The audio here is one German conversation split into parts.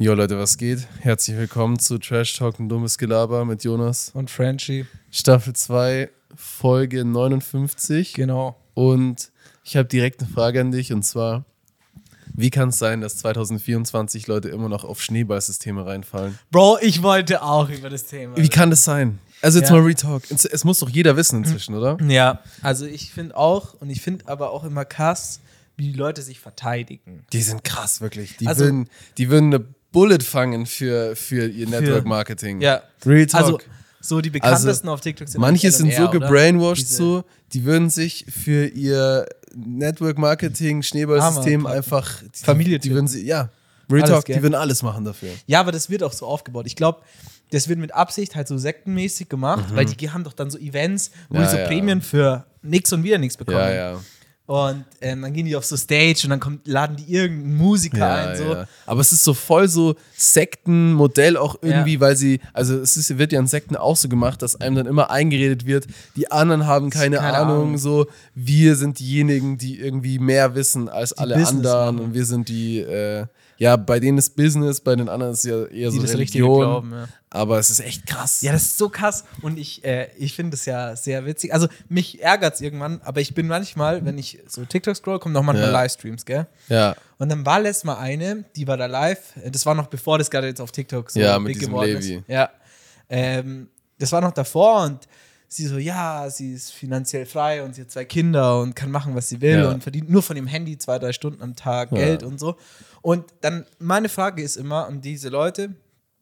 Jo Leute, was geht? Herzlich willkommen zu Trash Talk, ein dummes Gelaber mit Jonas. Und Frenchie. Staffel 2, Folge 59. Genau. Und ich habe direkt eine Frage an dich und zwar, wie kann es sein, dass 2024 Leute immer noch auf Schneeballsysteme reinfallen? Bro, ich wollte auch über das Thema. Wie kann das sein? Also jetzt Ja. mal Retalk. Es muss doch jeder wissen inzwischen, oder? Ja, also ich finde auch, und ich finde aber auch immer krass, wie die Leute sich verteidigen. Die sind krass, wirklich. Die Also- würden eine Bullet fangen für ihr Network Marketing. Ja. Real Talk. Also so die bekanntesten auf TikTok sind Manche L&R, sind so oder? gebrainwashed Diese- so, die würden sich für ihr Network Marketing Schneeballsystem Hammer, einfach Familie die würden sie Real Alles, Talk, gell? die würden alles machen dafür. Ja, aber das wird auch so aufgebaut. Ich glaube, das wird mit Absicht halt so sektenmäßig gemacht, weil die haben doch dann so Events, wo Ja, die so ja. Prämien für nix und wieder nichts bekommen. Ja. Und dann gehen die auf so Stage und dann laden die irgendeinen Musiker ein. So. Ja. Aber es ist so voll so Sektenmodell auch irgendwie, Ja. weil wird ja in Sekten auch so gemacht, dass einem dann immer eingeredet wird, die anderen haben keine Ahnung, so wir sind diejenigen, die irgendwie mehr wissen als alle Business anderen machen. und wir sind die, bei denen ist Business, bei den anderen ist ja eher Die so das Richtige Religion, glauben, ja. aber es ist echt krass. Ja, das ist so krass und ich finde es ja sehr witzig. Also mich ärgert es irgendwann, aber ich bin manchmal, wenn ich so TikTok scroll, kommen noch manchmal Ja. Livestreams, gell? Ja. Und dann war letztes Mal eine, die war da live, das war noch bevor das gerade jetzt auf TikTok so Ja, mit big diesem geworden Levi. ist. Ja. Das war noch davor und sie so, ja, sie ist finanziell frei und sie hat 2 Kinder und kann machen, was sie will Ja. und verdient nur von dem Handy 2-3 Stunden am Tag Geld und so. Und dann, meine Frage ist immer an diese Leute,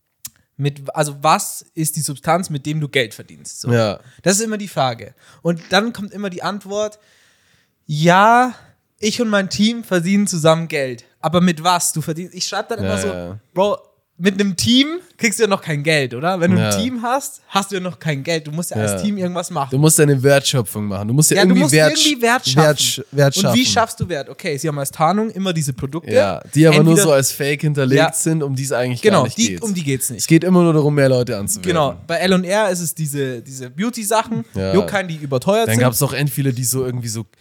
was ist die Substanz, mit dem du Geld verdienst? So. Ja. Das ist immer die Frage. Und dann kommt immer die Antwort, ja, ich und mein Team verdienen zusammen Geld. Aber mit was? Ich schreibe dann immer so, Ja. Bro, mit einem Team kriegst du ja noch kein Geld, oder? Wenn du Ja. ein Team hast, hast du ja noch kein Geld. Du musst ja als Team irgendwas machen. Du musst deine Wertschöpfung machen. Du musst ja, Ja, irgendwie du musst irgendwie Wert schaffen. Wert schaffen. Und wie schaffst du Wert? Okay, sie haben als Tarnung immer diese Produkte. Ja, die aber nur Entweder- so als Fake hinterlegt Ja. sind, um die es eigentlich Genau, gar nicht geht. um die geht's Es nicht. geht immer nur darum, mehr Leute anzuwerben. Genau, bei L&R ist es diese Beauty-Sachen, Ja. Juckheim, die überteuert Dann sind. gab es auch viele, die so irgendwie so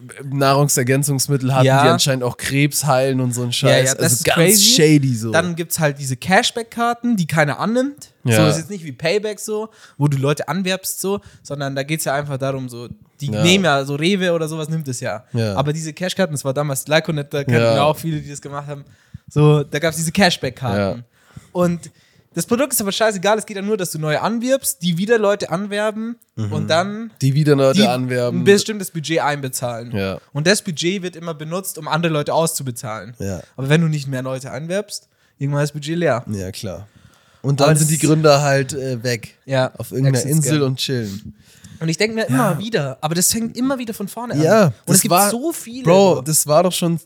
Nahrungsergänzungsmittel hatten, Ja. die anscheinend auch Krebs heilen und so ein Scheiß. Ja, das also ist ganz crazy. shady so. Dann gibt es halt diese Cashback-Karten, die keiner annimmt. Ja. So ist jetzt nicht wie Payback so, wo du Leute anwerbst so, sondern da geht es ja einfach darum, so, die Ja. nehmen ja so Rewe oder sowas, nimmt es ja. Ja. Aber diese Cashkarten, das war damals Lyconet, da kennen Ja. wir auch viele, die das gemacht haben. So, da gab es diese Cashback-Karten. Ja. Und das Produkt ist aber scheißegal, es geht ja nur, dass du neue anwirbst, die wieder Leute anwerben und dann die wieder Leute die anwerben. ein bestimmtes Budget einbezahlen. Ja. Und das Budget wird immer benutzt, um andere Leute auszubezahlen. Ja. Aber wenn du nicht mehr Leute anwerbst, irgendwann ist das Budget leer. Ja, klar. Und Aber dann das sind die Gründer halt weg. Ja, Auf irgendeiner Exit Insel Scam. und chillen. Und ich denke mir immer wieder, aber das fängt immer wieder von vorne an. Ja, Und das es gibt war- so viele. Bro, das war doch schon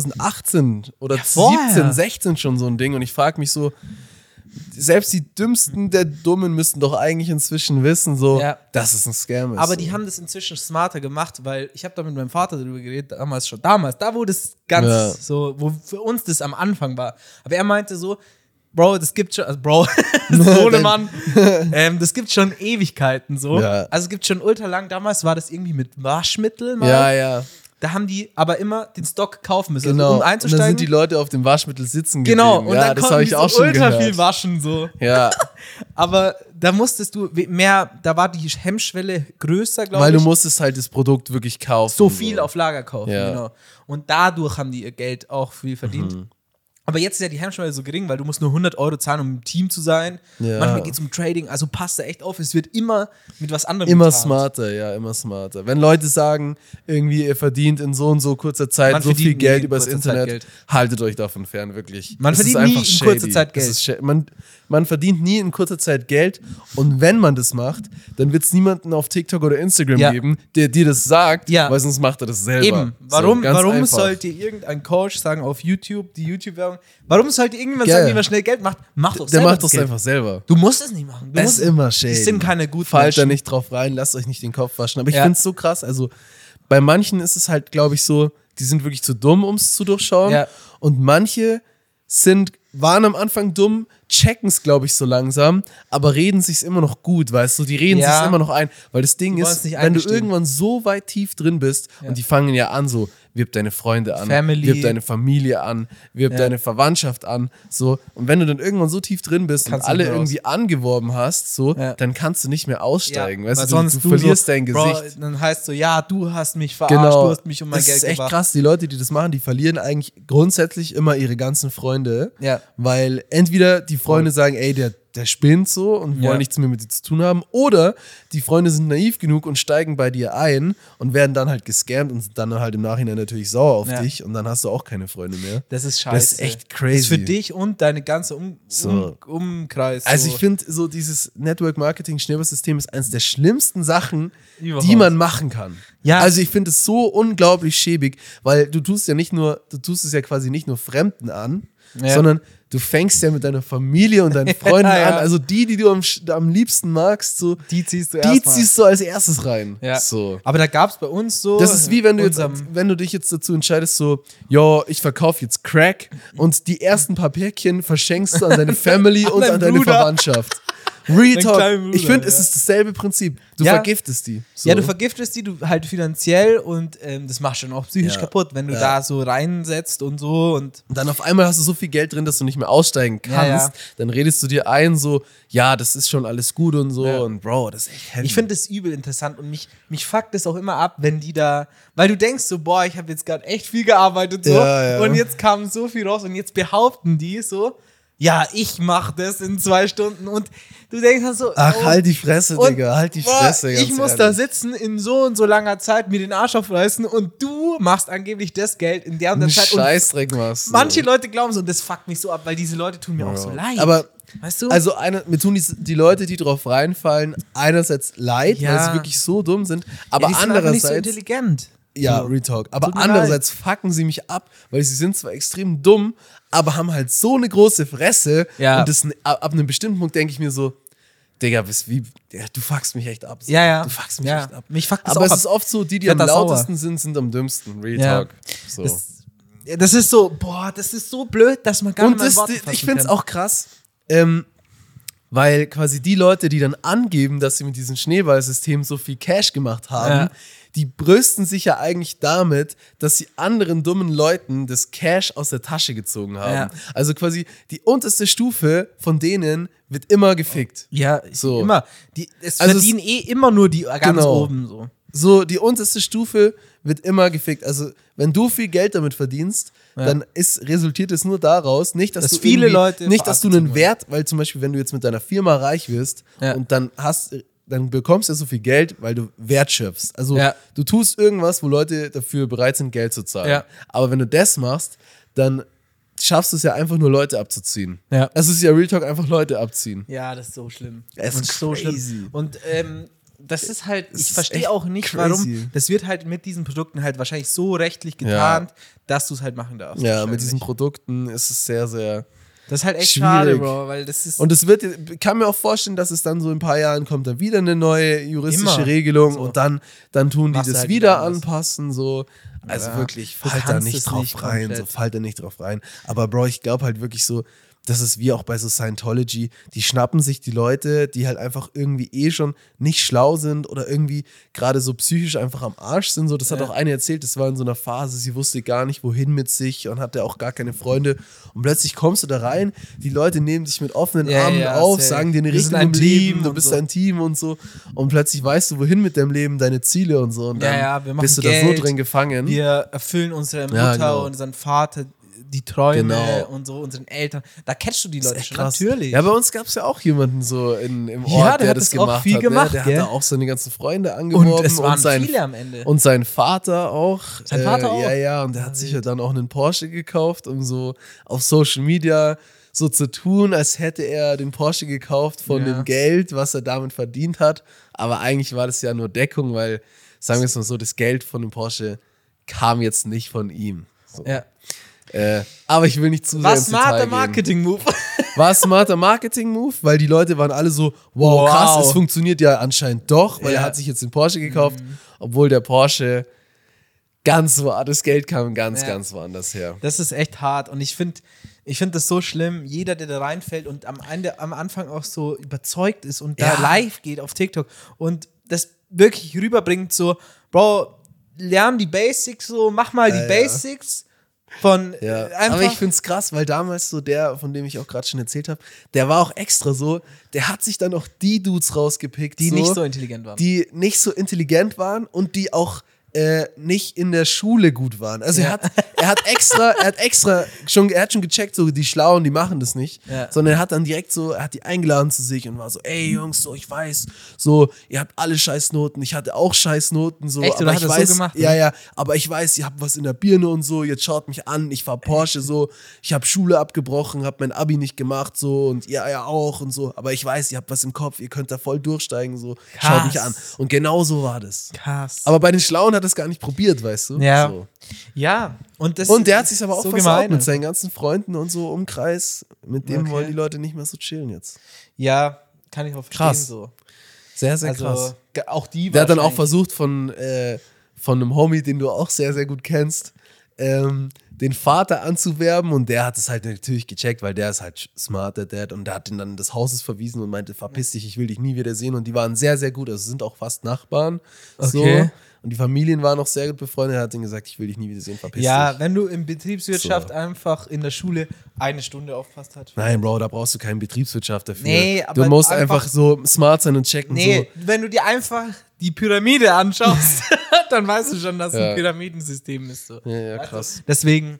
2018 oder Ja, vorher. 17, 16 schon so ein Ding. Und ich frage mich so, selbst die Dümmsten der Dummen müssten doch eigentlich inzwischen wissen, so, Ja. dass es ein Scam ist. Aber so. die haben das inzwischen smarter gemacht, weil ich habe da mit meinem Vater darüber geredet, damals, da wo das ganz Ja. so, wo für uns das am Anfang war. Aber er meinte so, Bro, das gibt schon, also Bro, Sohnemann, das gibt schon Ewigkeiten so. Ja. Also es gibt schon ultra lang, damals war das irgendwie mit Waschmittel mal. Ja. Da haben die aber immer den Stock kaufen müssen, Genau. also, um und dann einzusteigen. sind die Leute auf dem Waschmittel sitzen Genau, geblieben. und Ja, dann das konnten habe die ich so auch schon ultra gehört. viel waschen so. Ja, Aber da musstest du mehr, da war die Hemmschwelle größer, glaube weil ich. du musstest halt das Produkt wirklich kaufen. so viel auf Lager kaufen, Ja. genau. Und dadurch haben die ihr Geld auch viel verdient. Aber jetzt ist ja die Hemmschwelle so gering, weil du musst nur 100 Euro zahlen, um im Team zu sein. Ja. Manchmal geht es um Trading, also passt da echt auf. Es wird immer mit was anderem Immer getarnt. smarter, ja, immer smarter. Wenn Leute sagen, irgendwie ihr verdient in so und so kurzer Zeit Man so viel verdient nie Geld in übers kurzer Zeit Internet, Geld. haltet euch davon fern, wirklich. Man Das ist verdient nie einfach in kurzer shady. Zeit Das Geld. ist man verdient nie in kurzer Zeit Geld und wenn man das macht, dann wird es niemanden auf TikTok oder Instagram Ja. geben, der dir das sagt, Ja. weil sonst macht er das selber. Eben. So, Warum ganz einfach. sollte irgendein Coach sagen auf YouTube, die YouTube-Werbung, warum sollte irgendjemand Geil. sagen, wie man schnell Geld macht? Mach doch Der selber macht das das Geld. einfach selber. Du musst es nicht machen. Du Das musst ist immer shady. Das sind keine guten Fallt da Menschen. nicht drauf rein, lasst euch nicht den Kopf waschen. Aber ich Ja. finde es so krass, also bei manchen ist es halt, glaube ich, so, die sind wirklich zu dumm, um es zu durchschauen. Ja. Und manche waren am Anfang dumm, checken es, glaube ich, so langsam, aber reden sich's immer noch gut, weißt du? Die reden Ja. sich's immer noch ein. Weil das Ding Die wollen's ist, nicht wenn du eingestehen. irgendwann so weit tief drin bist, Ja. und die fangen ja an so, wirb deine Freunde an, Family. wirb deine Familie an, wirb deine Verwandtschaft an, so. Und wenn du dann irgendwann so tief drin bist Kannst und alle nicht mehr irgendwie angeworben hast, so, dann kannst du nicht mehr aussteigen, weißt weil du, sonst du verlierst so, dein Gesicht. Bro, dann heißt so, ja, du hast mich verarscht, Genau. du hast mich um mein das Geld ist echt gebracht. krass, die Leute, die das machen, die verlieren eigentlich grundsätzlich immer ihre ganzen Freunde, Ja. weil entweder die Freunde sagen, ey, der spinnt so und wollen nichts mehr mit dir zu tun haben, oder die Freunde sind naiv genug und steigen bei dir ein und werden dann halt gescammt und sind dann halt im Nachhinein natürlich sauer auf dich und dann hast du auch keine Freunde mehr. Das ist scheiße. Das ist echt crazy. Das ist für dich und deine ganze Umkreis. Also so. ich finde, so dieses Network-Marketing-Schneeballsystem ist eines der schlimmsten Sachen, Überhaupt. die man machen kann. Ja. Also ich finde es so unglaublich schäbig, weil du tust es ja quasi nicht nur Fremden an, sondern du fängst ja mit deiner Familie und deinen Freunden an. Also die du am liebsten magst, so, die ziehst du als erstes rein. Ja. So. Aber da gab es bei uns so. Das ist wie wenn du dich jetzt dazu entscheidest, so, ja, ich verkaufe jetzt Crack und die ersten paar Päckchen verschenkst du an deine Family und an deine Bruder. Verwandtschaft. Real Talk. Bruder, Ich finde, es ist dasselbe Prinzip. Du vergiftest die. So. Ja, du vergiftest die, du halt finanziell und das machst du dann auch psychisch kaputt, wenn du da so reinsetzt und so. Und dann auf einmal hast du so viel Geld drin, dass du nicht mehr aussteigen kannst. Ja. Dann redest du dir ein, so, ja, das ist schon alles gut und so. Und Bro, das ist echt heavy. ich finde das übel interessant und mich fuckt das auch immer ab, wenn die da, weil du denkst so, boah, ich habe jetzt gerade echt viel gearbeitet so und jetzt kam so viel raus und jetzt behaupten die so, ja, ich mach das in 2 Stunden und du denkst dann so, ach, halt die Fresse, Digga, halt die Fresse. Ich muss da sitzen in so und so langer Zeit, mir den Arsch aufreißen und du machst angeblich das Geld in der und der Zeit. Scheißdreck machst du. Manche Leute glauben so und das fuckt mich so ab, weil diese Leute tun mir auch so leid. Aber weißt du? Also mir tun die Leute, die drauf reinfallen, einerseits leid, weil sie wirklich so dumm sind, aber die sind einfach nicht so andererseits intelligent. ja, So. Retalk. Aber Tut mir andererseits fucken sie mich ab, weil sie sind zwar extrem dumm, aber haben halt so eine große Fresse. Ja. Und ab einem bestimmten Punkt denke ich mir so, Digga, du fuckst mich echt ab. So. Ja. Du fuckst mich echt ab. Mich fuckt das Aber auch es ab. ist oft so, die Werd am da sauer. lautesten sind am dümmsten. Real Ja. Talk. So. Das ist so, boah, das ist so blöd, dass man gar nicht Und mal in Worte fassen ich finde es kann. auch krass, weil quasi die Leute, die dann angeben, dass sie mit diesem Schneeballsystem so viel Cash gemacht haben, die brüsten sich ja eigentlich damit, dass sie anderen dummen Leuten das Cash aus der Tasche gezogen haben. Ja. Also quasi die unterste Stufe von denen wird immer gefickt. Ja, So. immer. Es verdienen immer nur die ganz Genau. oben so. So, die unterste Stufe wird immer gefickt. Also, wenn du viel Geld damit verdienst, dann resultiert es nur daraus, nicht, dass du viele irgendwie- Leute nicht, dass du verachten einen Wert, weil zum Beispiel, wenn du jetzt mit deiner Firma reich wirst und dann bekommst du so viel Geld, weil du Wert schöpfst. Also, du tust irgendwas, wo Leute dafür bereit sind, Geld zu zahlen. Ja. Aber wenn du das machst, dann schaffst du es ja einfach nur, Leute abzuziehen. Ja. Es ist ja Real Talk, einfach Leute abziehen. Ja, das ist so schlimm. Es Und ist so crazy. schlimm. Und das ist halt, ich ist verstehe echt auch nicht, crazy. warum. Das wird halt mit diesen Produkten halt wahrscheinlich so rechtlich getarnt, dass du es halt machen darfst. Ja, mit wahrscheinlich. diesen Produkten ist es sehr, sehr Das ist halt echt schwierig. schade, Bro, weil das ist. Und kann mir auch vorstellen, dass es dann so in ein paar Jahren kommt dann wieder eine neue juristische Immer. Regelung So. und dann tun die Machst du das halt wieder wieder anders. anpassen, so. Also Ja. wirklich, Du fall da kannst nicht es drauf nicht rein, komplett. fall da nicht drauf rein. Aber Bro, ich glaube halt wirklich so, das ist wie auch bei so Scientology, die schnappen sich die Leute, die halt einfach irgendwie schon nicht schlau sind oder irgendwie gerade so psychisch einfach am Arsch sind. So, das hat auch eine erzählt, das war in so einer Phase, sie wusste gar nicht, wohin mit sich und hatte auch gar keine Freunde. Und plötzlich kommst du da rein, die Leute nehmen dich mit offenen Armen auf, safe. sagen dir eine Wir sind Richtung ein im Team Leben, du und bist so. ein Team und so. Und plötzlich weißt du, wohin mit deinem Leben, deine Ziele und so. Und dann wir machen bist du da Geld, so drin gefangen. Wir erfüllen unsere Mutter Ja, genau. und unseren Vater die Träume Genau. und so, unseren Eltern. Da catchst du die Leute schon, Krass. natürlich. Ja, bei uns gab es ja auch jemanden so im Ort, Ja, der der hat das das auch gemacht viel hat. gemacht, Der gell? hat da auch seine ganzen Freunde angeworben. Und es waren sein, viele am Ende. Und sein Vater auch. Sein Vater auch? Ja, ja, und der hat sich ja dann auch einen Porsche gekauft, um so auf Social Media so zu tun, als hätte er den Porsche gekauft von dem Geld, was er damit verdient hat. Aber eigentlich war das ja nur Deckung, weil, sagen wir es mal so, das Geld von dem Porsche kam jetzt nicht von ihm. So. Ja. Aber ich will nicht zu sehr Was ins Detail smarter gehen. Marketing-Move. War es smarter Marketing-Move, weil die Leute waren alle so, wow, krass, es funktioniert ja anscheinend doch, weil er hat sich jetzt den Porsche gekauft, obwohl der Porsche das Geld kam ganz woanders her. Das ist echt hart und ich finde das so schlimm, jeder, der da reinfällt und am Anfang auch so überzeugt ist und da live geht auf TikTok und das wirklich rüberbringt so, Bro, lern die Basics so, mach mal die Basics von einfach. Aber ich find's krass, weil damals so der, von dem ich auch gerade schon erzählt habe, der war auch extra so, der hat sich dann auch die Dudes rausgepickt, die nicht so intelligent waren. Die nicht so intelligent waren und die auch nicht in der Schule gut waren. Also er hat schon gecheckt, so die Schlauen, die machen das nicht, sondern er hat dann direkt so, er hat die eingeladen zu sich und war so, ey Jungs, so ich weiß, so ihr habt alle Scheißnoten, ich hatte auch Scheißnoten, so, echt, aber ich weiß, so gemacht, ja, aber ich weiß, ihr habt was in der Birne und so, jetzt schaut mich an, ich fahr Porsche, so, ich habe Schule abgebrochen, habe mein Abi nicht gemacht, so und ihr ja auch und so, aber ich weiß, ihr habt was im Kopf, ihr könnt da voll durchsteigen, so, schaut mich an. Und genau so war das. Krass. Aber bei den Schlauen hat es gar nicht probiert, weißt du? Ja. So. Ja. Und der hat sich aber auch so versaut mit seinen ganzen Freunden und so Umkreis. Mit dem wollen die Leute nicht mehr so chillen jetzt. Ja, kann ich auch verstehen. Krass. So. Sehr, sehr krass. Auch die Der hat dann auch versucht von einem Homie, den du auch sehr, sehr gut kennst, den Vater anzuwerben und der hat es halt natürlich gecheckt, weil der ist halt smart, der Dad, und der hat ihn dann des Hauses verwiesen und meinte, verpiss dich, ich will dich nie wieder sehen, und die waren sehr, sehr gut, also sind auch fast Nachbarn. Okay. So. Und die Familien waren auch sehr gut befreundet. Er hat ihnen gesagt, ich will dich nie wieder sehen, verpiss dich. Ja, wenn du in Betriebswirtschaft einfach in der Schule eine Stunde aufpasst hast. Nein, Bro, da brauchst du keine Betriebswirtschaft dafür. Nee, aber du musst einfach so smart sein und checken. Nee, so. wenn du dir einfach die Pyramide anschaust, dann weißt du schon, dass es ein Pyramidensystem ist. So. Ja, krass. Deswegen,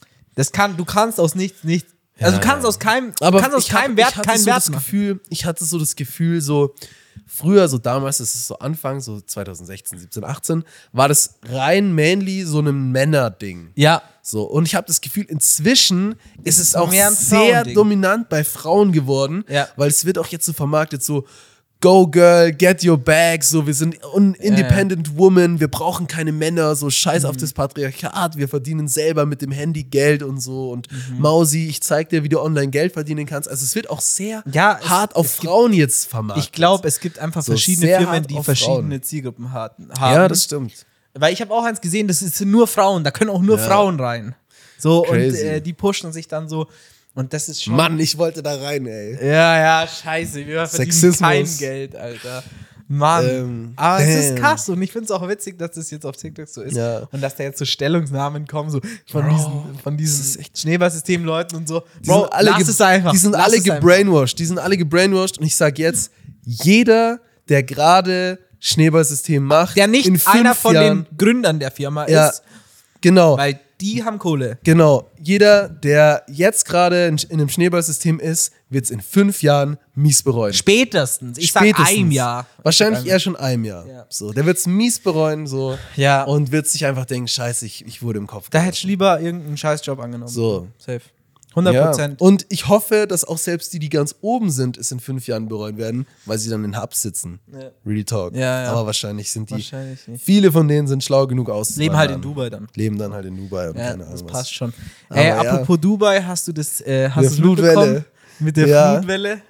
du kannst aus nichts, also du kannst aus keinem, Wert keinen Wert machen. Ich hatte so das Gefühl, so früher, so damals, das ist so Anfang, so 2016, 17, 18, war das rein mainly so ein Männerding. Ja. So, und ich habe das Gefühl, inzwischen ist es auch mehr ein sehr Frauending. dominant bei Frauen geworden, Ja. weil es wird auch jetzt so vermarktet, so Go Girl, get your bag, so wir sind independent woman, wir brauchen keine Männer, so scheiß auf das Patriarchat, wir verdienen selber mit dem Handy Geld und so, und Mausi, ich zeig dir, wie du online Geld verdienen kannst. Also es wird auch sehr hart auf Frauen jetzt vermarktet. Ich glaube, es gibt einfach So verschiedene sehr Firmen, hart die auf verschiedene Frauen. Zielgruppen haben. Ja, das stimmt. Weil ich habe auch eins gesehen, das sind nur Frauen, da können auch nur Frauen rein. So, Crazy. und die pushen sich dann so. Und das ist schon. Mann, ich wollte da rein, ey. Ja, scheiße. Wir verdienen Sexismus. kein Geld, Alter. Mann. Aber es ist krass und ich finde es auch witzig, dass das jetzt auf TikTok so ist. Ja. Und dass da jetzt so Stellungnahmen kommen, so von diesen Schneeballsystemleuten und so. Die sind alle gebrainwashed. Die sind alle gebrainwashed, und ich sag jetzt, jeder, der gerade Schneeballsystem macht, der nicht in 5 einer von Jahren, den Gründern der Firma ja, ist, genau. weil die haben Kohle. Genau. Jeder, der jetzt gerade in einem Schneeballsystem ist, wird es in 5 Jahren mies bereuen. Spätestens. Ich sag einem Jahr. Wahrscheinlich eher schon einem Jahr. Ja. So, der wird es mies bereuen, so. Ja. Und wird sich einfach denken, scheiße, ich wurde im Kopf. Da hätte ich lieber irgendeinen Scheißjob angenommen. So. Safe. Ja. 100%. Und ich hoffe, dass auch selbst die ganz oben sind, es in 5 Jahren bereuen werden, weil sie dann in Hubs sitzen. Ja. Real Talk. Ja. Aber wahrscheinlich sind die. Wahrscheinlich nicht. Viele von denen sind schlau genug auszuwandern. Leben halt in Dubai dann. Leben dann halt in Dubai und Ja, keine Ahnung. das was. passt schon. Aber Ey, ja. apropos Dubai, hast du das Flutwelle. mitbekommen? Mit der Ja. Flutwelle?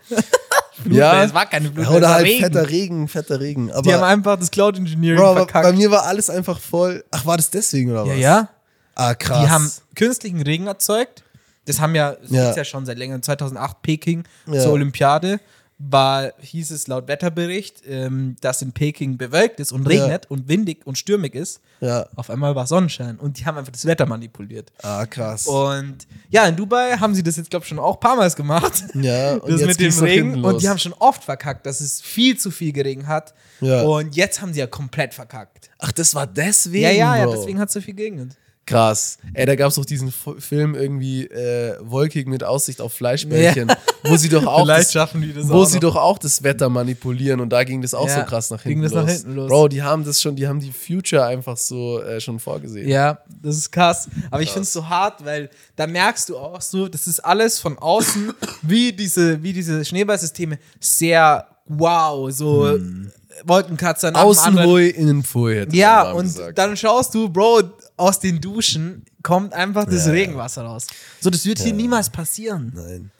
Ja, es war keine Flutwelle, oder es war halt Regen. fetter Regen. Aber Die haben einfach das Cloud Engineering Bro, verkackt. bei mir war alles einfach voll. Ach, war das deswegen oder was? Ja. Ah, krass. Die haben künstlichen Regen erzeugt. Das haben das Ja. gibt's ja schon seit längerem. 2008 Peking Ja. zur Olympiade hieß es laut Wetterbericht, dass in Peking bewölkt ist und regnet und windig und stürmig ist. Ja. Auf einmal war Sonnenschein und die haben einfach das Wetter manipuliert. Ah, krass. Und ja, in Dubai haben sie das jetzt, glaube ich, schon auch ein paar Mal gemacht. Ja, und Das jetzt mit dem ging's nach hinten Regen. los. Und die haben schon oft verkackt, dass es viel zu viel geregnet hat. Ja. Und jetzt haben sie ja komplett verkackt. Ach, das war deswegen. Ja, Bro. deswegen hat es so viel geregnet. Krass. Ey, da gab es doch diesen Film irgendwie wolkig mit Aussicht auf Fleischbällchen, wo sie doch auch Vielleicht schaffen die das wo auch sie noch. doch auch das Wetter manipulieren, und da ging das auch Ja, so krass nach ging hinten das los. nach hinten los. Bro, die haben die Future einfach so schon vorgesehen. Ja, das ist krass. Aber ich finde es so hart, weil da merkst du auch so, das ist alles von außen, wie diese Schneeballsysteme, sehr wow, so Wolkenkratzer nach dem anderen. Außenpfui, Innenpfui hätte Ja, man und gesagt. dann schaust du, Bro, aus den Duschen kommt einfach das Regenwasser raus. So, das wird hier niemals passieren. Nein.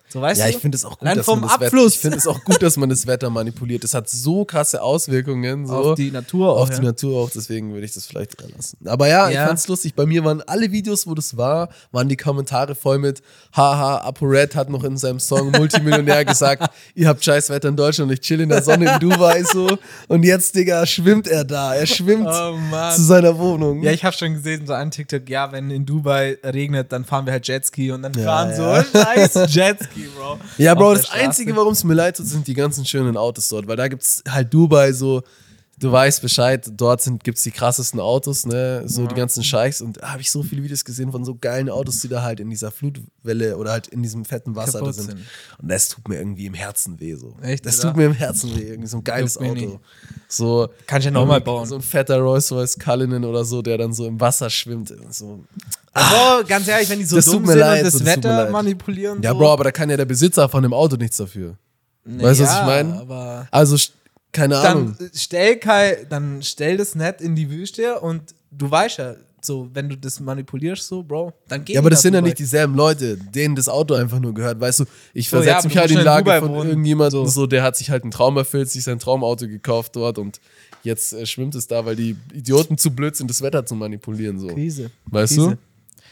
So, weißt Ja, du? ich finde es auch gut, Allein dass vom man das Wetter, Abfluss. ich finde es auch gut, dass man das Wetter manipuliert. Das hat so krasse Auswirkungen so Auf die Natur auch. auf die Natur auch, deswegen würde ich das vielleicht dran lassen. Aber ja, ich fand's lustig. Bei mir waren alle Videos, wo das war, waren die Kommentare voll mit haha, ApoRed hat noch in seinem Song Multimillionär gesagt, ihr habt scheiß Wetter in Deutschland und ich chill in der Sonne in Dubai so. Und jetzt, Digga, schwimmt er da. Er schwimmt zu seiner Wohnung. Ja, ich habe schon gesehen, so an TikTok, ja, wenn in Dubai regnet, dann fahren wir halt Jetski und dann fahren so scheiß Jetski, Bro. Ja, Bro, das Einzige, warum es mir leid tut, sind die ganzen schönen Autos dort, weil da gibt's halt Dubai so, du weißt Bescheid, dort gibt's die krassesten Autos, ne, so die ganzen Scheichs und da habe ich so viele Videos gesehen von so geilen Autos, die da halt in dieser Flutwelle oder halt in diesem fetten Wasser da sind. Und das tut mir irgendwie im Herzen weh, so. Echt, das oder? tut mir im Herzen weh, irgendwie so ein geiles Auto. So, kann ich ja nochmal bauen. So ein fetter Rolls-Royce Cullinan oder so, der dann so im Wasser schwimmt, so. Aber ganz ehrlich, wenn die so Das dumm tut mir sind leid, und so, das das tut mir Wetter leid. manipulieren. Ja, so. Bro, aber da kann ja der Besitzer von dem Auto nichts dafür. Weißt du, was ich meine? Aber Also, keine Ahnung. dann stell das nicht in die Wüste und du weißt ja, so, wenn du das manipulierst, so, Bro, dann geht Ja, aber das sind ja Dubai. nicht dieselben Leute, denen das Auto einfach nur gehört. Weißt du, ich So, ja, versetze aber mich du halt musst in die ja in Lage Dubai von wohnen. irgendjemandem, So. so, der hat sich halt einen Traum erfüllt, sich sein Traumauto gekauft dort und jetzt schwimmt es da, weil die Idioten zu blöd sind, das Wetter zu manipulieren. So. Krise. Weißt Krise. du?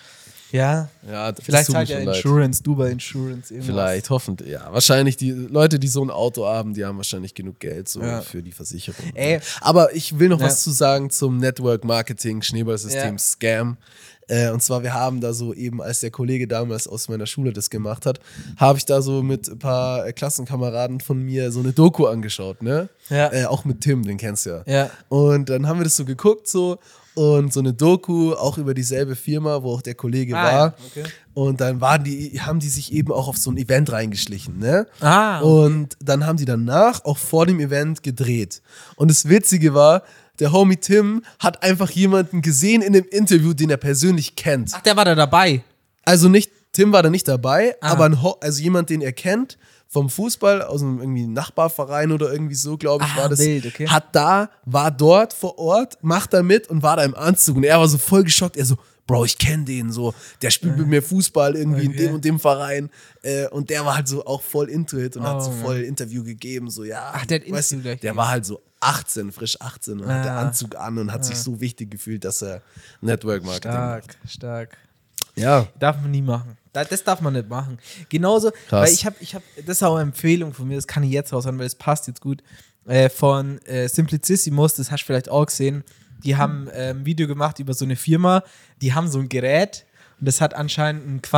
Ja, Ja, das vielleicht tut mir halt ja schon leid. Insurance, Dubai Insurance, irgendwas. Vielleicht, hoffentlich. Ja, wahrscheinlich die Leute, die so ein Auto haben, die haben wahrscheinlich genug Geld so Ja. für die Versicherung. Ey. Aber ich will noch Ja. was zu sagen zum Network Marketing Schneeballsystem Ja. Scam. Und zwar, wir haben da so eben, als der Kollege damals aus meiner Schule das gemacht hat, habe ich da so mit ein paar Klassenkameraden von mir so eine Doku angeschaut, ne? Ja. Auch mit Tim, den kennst du ja. Ja. Und dann haben wir das so geguckt so und so eine Doku auch über dieselbe Firma, wo auch der Kollege war. Ja, okay. Und dann haben die sich eben auch auf so ein Event reingeschlichen, ne? Ah, okay. Und dann haben die danach auch vor dem Event gedreht. Und das Witzige war, der Homie Tim hat einfach jemanden gesehen in dem Interview, den er persönlich kennt. Ach, der war da dabei. Also nicht, Tim war da nicht dabei, Ah. aber also jemand, den er kennt vom Fußball, aus einem irgendwie Nachbarverein oder irgendwie so, glaube ich, Ah, war das. wild, okay. War dort vor Ort, macht da mit und war da im Anzug. Und er war so voll geschockt. Er so, Bro, ich kenne den so. Der spielt mit mir Fußball irgendwie in dem und dem Verein. Und der war halt so auch voll into it und hat so voll Interview gegeben. So, ja. Ach, der hat weißt du, Interview gleich der war halt so 18, frisch 18 und hat der Anzug an und hat sich so wichtig gefühlt, dass er Network Marketing macht. Stark. Ja. Darf man nie machen. Das darf man nicht machen. Genauso, Krass. weil ich hab, das ist auch eine Empfehlung von mir, das kann ich jetzt raushauen, weil es passt jetzt gut, von Simplicissimus, das hast du vielleicht auch gesehen, die haben ein Video gemacht über so eine Firma, die haben so ein Gerät und das hat anscheinend einen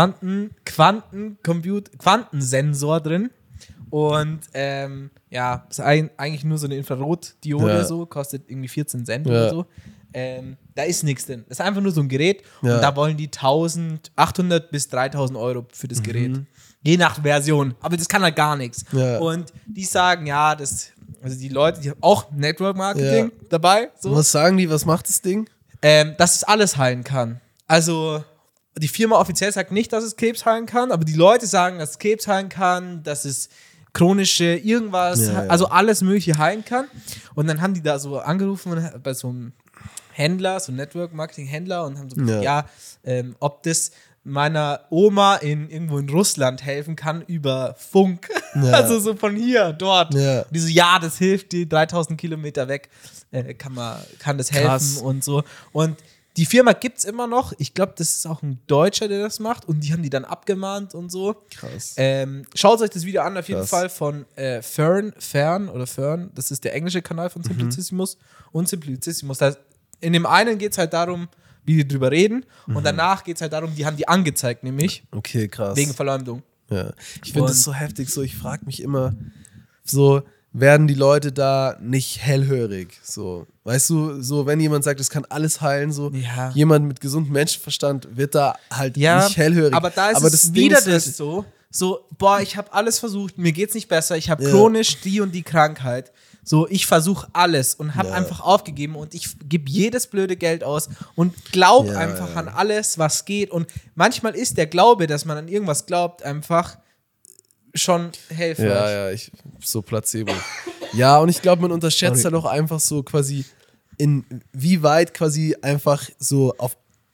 Quantensensor drin und ja, ist eigentlich nur so eine Infrarotdiode, Ja. so, kostet irgendwie 14 Cent oder so. Da ist nichts drin. Das ist einfach nur so ein Gerät und da wollen die 1800 bis 3000 Euro für das Gerät. Je nach Version. Aber das kann halt gar nichts. Ja. Und die sagen, ja, also die Leute, die haben auch Network Marketing dabei. So. Was sagen die, was macht das Ding? Dass es alles heilen kann. Also die Firma offiziell sagt nicht, dass es Krebs heilen kann, aber die Leute sagen, dass es Krebs heilen kann, dass es chronische irgendwas, also alles Mögliche heilen kann. Und dann haben die da so angerufen bei so einem Händler, so Network-Marketing-Händler und haben so gesagt, ob das meiner Oma irgendwo in Russland helfen kann über Funk. Ja. Also so von hier, dort. Ja. Die so, ja, das hilft, die 3000 Kilometer weg kann das helfen Krass. und so. Und die Firma gibt es immer noch. Ich glaube, das ist auch ein Deutscher, der das macht. Und die haben die dann abgemahnt und so. Krass. Schaut euch das Video an, auf jeden Krass. Fall von Fern. Das ist der englische Kanal von Simplicissimus. Und Simplicissimus. In dem einen geht es halt darum, wie die drüber reden. Und danach geht es halt darum, die haben die angezeigt, nämlich Okay, krass. wegen Verleumdung. Ja. Ich finde Und- das so heftig, so ich frage mich immer, so werden die Leute da nicht hellhörig, so, weißt du, so wenn jemand sagt, es kann alles heilen, so Ja. jemand mit gesundem Menschenverstand wird da halt Ja, nicht hellhörig. aber da ist aber es Ding wieder ist halt- das so, boah, ich habe alles versucht, mir geht's nicht besser, ich habe Ja. chronisch die und die Krankheit. So, ich versuche alles und habe Ja. einfach aufgegeben und ich gebe jedes blöde Geld aus und glaube Ja, einfach ja. an alles, was geht. Und manchmal ist der Glaube, dass man an irgendwas glaubt, einfach schon hilfreich. Ja, so Placebo. Ja, und ich glaube, man unterschätzt Sorry. halt auch einfach so quasi, in wie weit quasi einfach so auf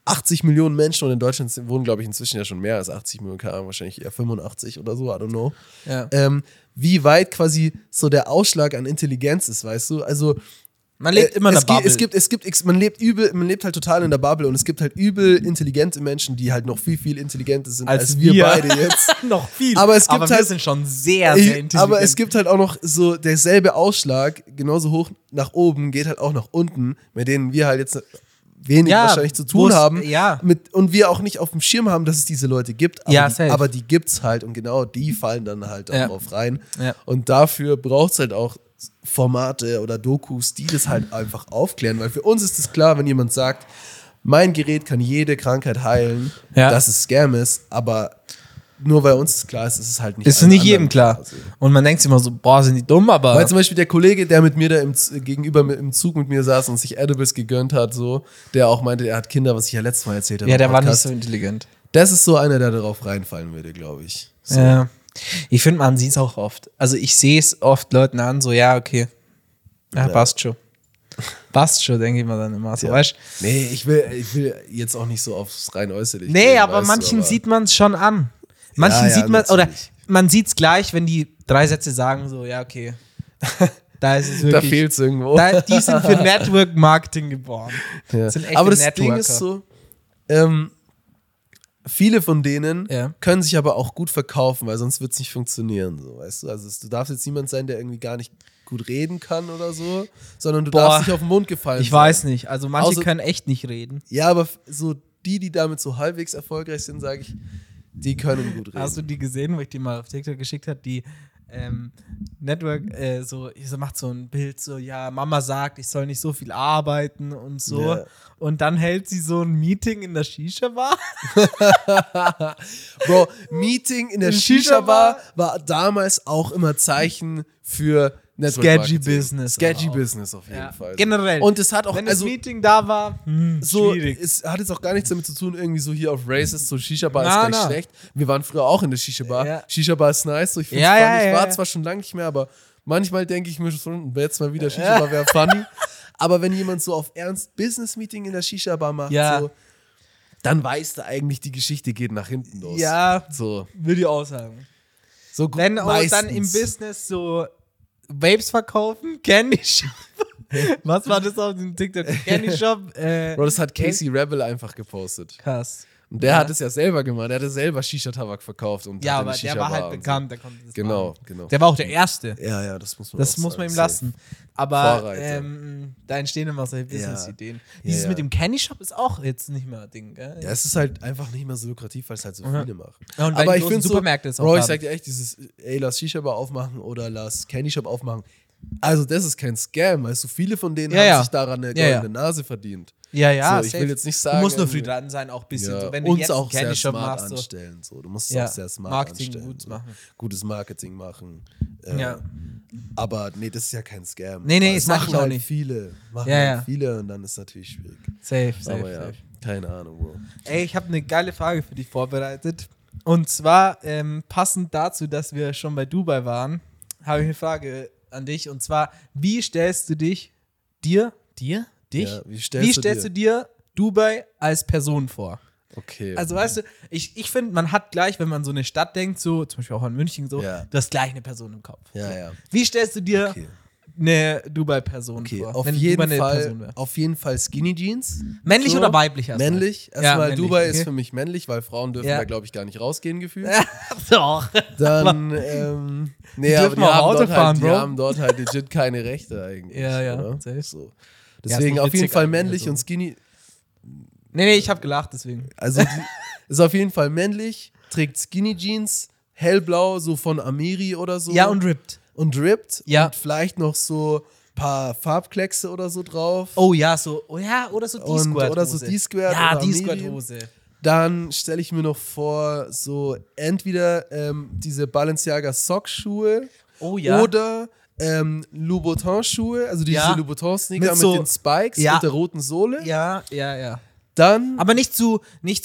80 Millionen Menschen und in Deutschland wohnen, glaube ich, inzwischen ja schon mehr als 80 Millionen, keine Ahnung, wahrscheinlich eher 85 oder so, I don't know. Ja. Wie weit quasi so der Ausschlag an Intelligenz ist, weißt du? Also man lebt immer in der Bubble. Man lebt halt total in der Bubble und es gibt halt übel intelligente Menschen, die halt noch viel, viel intelligenter sind als wir beide jetzt. Noch viel. Aber es gibt wir halt, sind schon sehr, sehr intelligent. Aber es gibt halt auch noch so derselbe Ausschlag, genauso hoch nach oben, geht halt auch nach unten, mit denen wir halt jetzt wenig wahrscheinlich zu tun haben. Ja. Und wir auch nicht auf dem Schirm haben, dass es diese Leute gibt. Aber die gibt's halt und genau die fallen dann halt darauf rein. Ja. Und dafür braucht es halt auch Formate oder Dokus, die das halt einfach aufklären, weil für uns ist es klar, wenn jemand sagt, mein Gerät kann jede Krankheit heilen, dass es Scam ist, aber nur weil uns das klar ist, ist es halt nicht. Ist nicht jedem klar. Und man denkt sich immer so, boah, sind die dumm, aber. Weil zum Beispiel der Kollege, der mit mir da gegenüber im Zug mit mir saß und sich Edibles gegönnt hat, so, der auch meinte, er hat Kinder, was ich ja letztes Mal erzählt habe. Ja, der war nicht so intelligent. Das ist so einer, der darauf reinfallen würde, glaube ich. So. Ja. Ich finde, man sieht es auch oft. Also ich sehe es oft Leuten an, so, ja, okay. Ja, passt schon. Passt schon, denke ich mir dann immer so, weißt du? Nee, ich will jetzt auch nicht so aufs rein äußerlich gehen, aber manchen sieht man es schon an. Manchen sieht man, oder man sieht es gleich, wenn die 3 Sätze sagen, so, ja, okay. Da ist es wirklich. Da fehlt es irgendwo. Die sind für Network Marketing geboren. Ja. Sind echte aber das Networker. Ding ist so, viele von denen können sich aber auch gut verkaufen, weil sonst wird es nicht funktionieren, so, weißt du? Also du darfst jetzt niemand sein, der irgendwie gar nicht gut reden kann oder so, sondern du darfst nicht auf den Mund gefallen sein. Ich weiß nicht, also manche können echt nicht reden. Ja, aber so die damit so halbwegs erfolgreich sind, sage ich, die können gut reden. Hast du die gesehen, wo ich die mal auf TikTok geschickt habe, die Network, so macht so ein Bild, so, ja, Mama sagt, ich soll nicht so viel arbeiten und so. Ja. Und dann hält sie so ein Meeting in der Shisha-Bar. Bro, Meeting in der Shisha-Bar war damals auch immer Zeichen für Sketchy Business. Sketchy Business auf jeden Fall. Generell. Und es hat auch, wenn das Meeting da war, so, schwierig. Es hat jetzt auch gar nichts damit zu tun, irgendwie so hier auf Racist, so Shisha-Bar ist gleich schlecht. Wir waren früher auch in der Shisha-Bar. Ja. Shisha-Bar ist nice, so ich finde es funny. Ich war zwar schon lange nicht mehr, aber manchmal denke ich mir schon, jetzt mal wieder Shisha-Bar wäre funny. Aber wenn jemand so auf Ernst Business-Meeting in der Shisha-Bar macht, so, dann weißt du eigentlich, die Geschichte geht nach hinten los. Ja, so. Würde ich auch sagen. So wenn auch dann im Business so Vapes verkaufen, Candy Shop. Was war das auf dem TikTok? Candy Shop. Bro, das hat Casey Rebel einfach gepostet. Krass. Und der hat es ja selber gemacht. Der hatte selber Shisha-Tabak verkauft. Und ja, aber der war halt bekannt. Der konnte das genau. Der war auch der Erste. Ja, das muss man Das muss man ihm lassen. Aber da entstehen immer solche Business-Ideen. Dieses mit dem Candy Shop ist auch jetzt nicht mehr ein Ding, gell? Ja, es ist halt einfach nicht mehr so lukrativ, weil es halt so viele machen. Ja, und aber ich finde Supermärkte so, Bro, ich sag dir echt, dieses, lass Shisha-Bar aufmachen oder lass Candy Shop aufmachen. Also das ist kein Scam, weil so viele von denen haben sich daran eine goldene Nase verdient. Ja, so, ich will jetzt nicht sagen, du musst nur free dran sein, auch ein bisschen. So, wenn du jetzt auch Candy sehr Shop smart machst, anstellen. So. Du musst es auch sehr smart anstellen. Gut machen. Gutes Marketing machen. Ja. Aber nee, das ist ja kein Scam. Nee, es machen halt nicht viele. Viele und dann ist es natürlich schwierig. Safe. Keine Ahnung, Bro. Ey, ich habe eine geile Frage für dich vorbereitet. Und zwar, passend dazu, dass wir schon bei Dubai waren, habe ich eine Frage an dich. Und zwar, wie stellst du dich, dich? Ja, wie stellst du dir Dubai als Person vor? Okay. Also weißt du, ich finde, man hat gleich, wenn man so eine Stadt denkt, so zum Beispiel auch an München, so, du hast gleich eine Person im Kopf. Ja. Wie stellst du dir eine Dubai-Person vor? Auf jeden Fall Skinny Jeans. Männlich oder weiblich? Männlich. Erstmal männlich. Dubai ist für mich männlich, weil Frauen dürfen da, glaube ich, gar nicht rausgehen gefühlt. Doch. Dann, die haben dort halt legit keine Rechte eigentlich. Ja. So. Deswegen auf jeden Fall männlich und Skinny. Nee, ich habe gelacht, deswegen. Also ist auf jeden Fall männlich, trägt Skinny Jeans, hellblau, so von Amiri oder so. Ja, und ripped. Und vielleicht noch so ein paar Farbkleckse oder so drauf. Oh ja, oder so D-Squared-Hose. Oder so D-Squared. Ja, D-Squared-Hose. Dann stelle ich mir noch vor, so entweder diese Balenciaga Sockschuhe oder Louboutin-Schuhe, also diese Louboutin-Sneaker mit den Spikes und der roten Sohle. Ja. Dann, aber nicht zu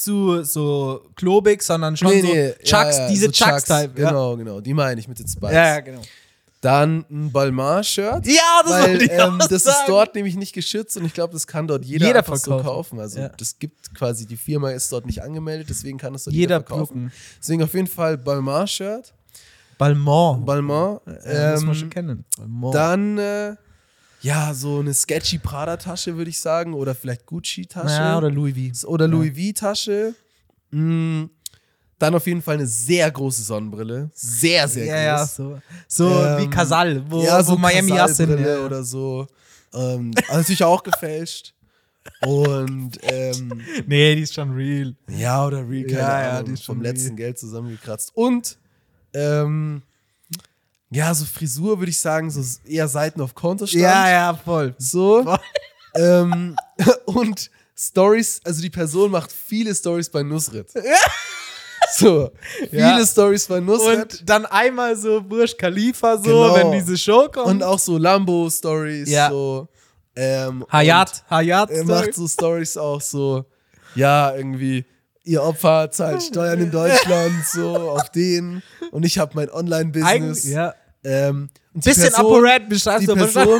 so klobig, sondern schon so Chucks, diese so Chucks-Type. Genau, die meine ich mit den Spikes. Ja, genau. Dann ein Balmain-Shirt. Ja, das wollte ich auch das sagen. ist dort nämlich nicht geschützt und ich glaube, das kann dort jeder einfach so kaufen. Also Ja. das gibt quasi, die Firma ist dort nicht angemeldet, deswegen kann es dort Jeder jeder verkaufen. plucken. Deswegen auf jeden Fall Balmain-Shirt. Balmain. Balmain. Muss man schon kennen. Balmain. Dann, ja, so eine sketchy Prada-Tasche, würde ich sagen. Oder vielleicht Gucci-Tasche. Ja, oder Louis V. Oder Louis V-Tasche. Dann auf jeden Fall eine sehr große Sonnenbrille. Sehr, sehr groß. Ja, so wie Casal, wo Miami Yas sind. Casal-Brille Ja. oder so. Also natürlich auch gefälscht. Und Nee, die ist schon real. ja, oder Real, keine Ja, Ahnung, die ist schon vom real. letzten Geld zusammengekratzt. Und ja, so Frisur würde ich sagen, so eher Seiten auf Kontostand. Ja, voll. So. Voll. Und Stories, also die Person macht viele Stories bei Nusret. So, Ja. viele Stories bei Nusret. Und dann einmal so Burj Khalifa, so, Genau. wenn diese Show kommt. Und auch so Lambo-Stories. Ja. So. Hayat. Er macht so Stories auch so, ja, irgendwie, ihr Opfer zahlt Steuern in Deutschland, so, auf den. Und ich habe mein Online-Business. Ja. Und die Bisschen Person- ApoRed beschreibst Die du aber Person,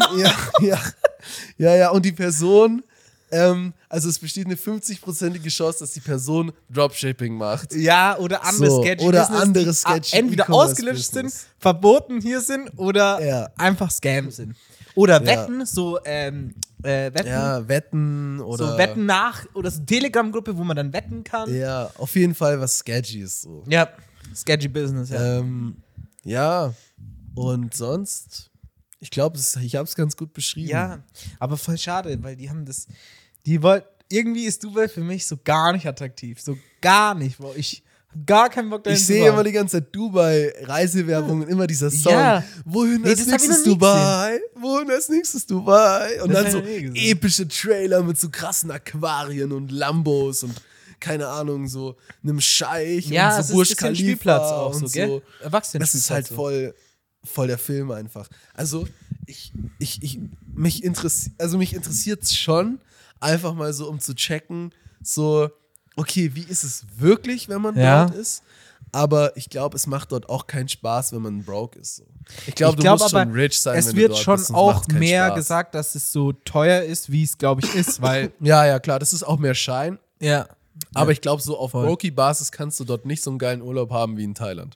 ja, und die Person, also es besteht eine 50%ige Chance, dass die Person Dropshipping macht. Ja, oder andere So, sketchy oder Business, andere die sketchy entweder E-Commerce ausgelöscht sind, Business. verboten hier sind oder Ja. einfach Scams sind. Oder Ja. Wetten, so Wetten, Ja, Wetten oder. so Wetten nach, oder so Telegram-Gruppe, wo man dann wetten kann. Ja, auf jeden Fall was sketchy ist so. Ja, sketchy Business, ja. Ja, und sonst, ich glaube, ich habe es ganz gut beschrieben. Ja, aber voll schade, weil die wollten, irgendwie ist Dubai für mich so gar nicht attraktiv, so gar nicht, wo ich hab gar keinen Bock dahin Ich zu sehe fahren. immer die ganze Zeit Dubai-Reisewerbung und immer dieser Song. Ja. Wohin Nee, als das hab ich nächstes noch nie Dubai? Wohin als nächstes Dubai? Und Das dann hab so ich noch nie gesehen. epische Trailer mit so krassen Aquarien und Lambos und keine Ahnung, so einem Scheich Ja, und es so ist Burj ein bisschen Khalifa Spielplatz auch und so, gell? Das ist halt Erwachsenenspielplatz voll der Film einfach. Also mich interessiert es schon, einfach mal so, um zu checken, so, okay, wie ist es wirklich, wenn man Ja. dort ist? Aber ich glaube, es macht dort auch keinen Spaß, wenn man broke ist. So. Ich glaube glaube, du musst aber, schon rich sein, es wenn wird du dort schon bist, sonst auch macht's keinen mehr Spaß. gesagt, dass es so teuer ist, wie es, glaube ich, ist, weil, Ja, klar, das ist auch mehr Schein. ja. Aber ich glaube, so auf Voll. Brokey-Basis kannst du dort nicht so einen geilen Urlaub haben wie in Thailand.